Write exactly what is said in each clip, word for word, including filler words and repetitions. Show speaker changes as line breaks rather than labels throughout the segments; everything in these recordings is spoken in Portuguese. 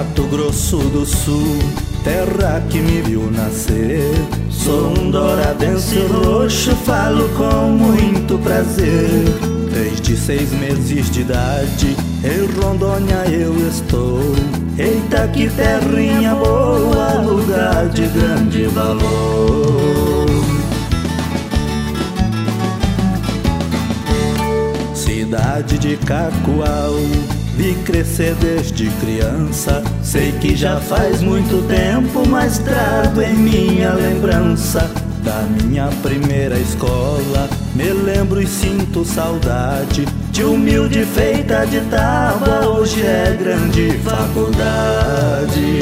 Mato Grosso do Sul, terra que me viu nascer. Sou um douradense roxo, falo com muito prazer. Desde seis meses de idade, em Rondônia eu estou. Eita, que terrinha boa, lugar de grande valor. Cidade de Cacoal, vi crescer desde criança. Sei que já faz muito tempo, mas trago em minha lembrança da minha primeira escola. Me lembro e sinto saudade de humilde feita de tábua, hoje é grande faculdade.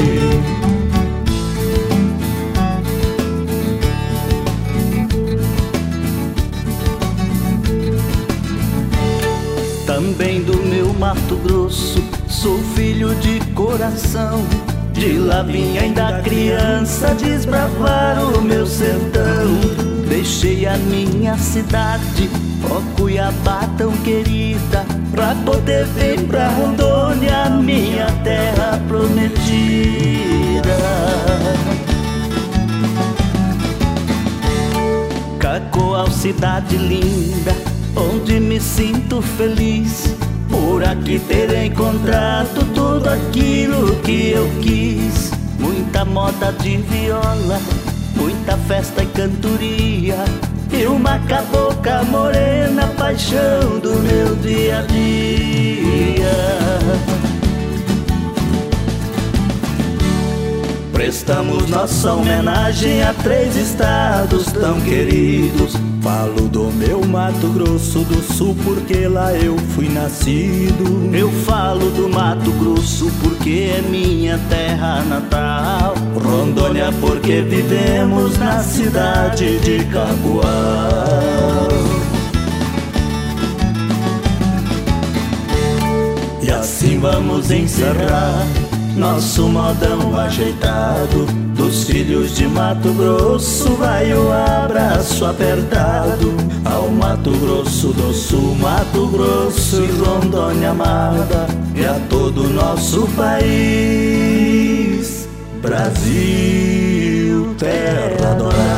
Também do meu Mato Grosso, sou filho de coração. De lá vim ainda criança desbravar o meu sertão. Deixei a minha cidade, ó Cuiabá tão querida, pra poder vir pra Rondônia, minha terra prometida. Cacoal, cidade linda, onde me sinto feliz, por aqui ter encontrado tudo aquilo que eu quis. Muita moda de viola, muita festa e cantoria, e uma cabocla morena, paixão do meu dia a dia. Prestamos nossa homenagem a três estados tão queridos. Falo do meu Mato Grosso do Sul, porque lá eu fui nascido. Eu falo do Mato Grosso porque é minha terra natal. Rondônia porque vivemos na cidade de Cacoal. E assim vamos encerrar nosso modão ajeitado. Dos filhos de Mato Grosso vai o abraço apertado ao Mato Grosso do Sul, Mato Grosso e Rondônia amada, e a todo o nosso país, Brasil, terra adorada.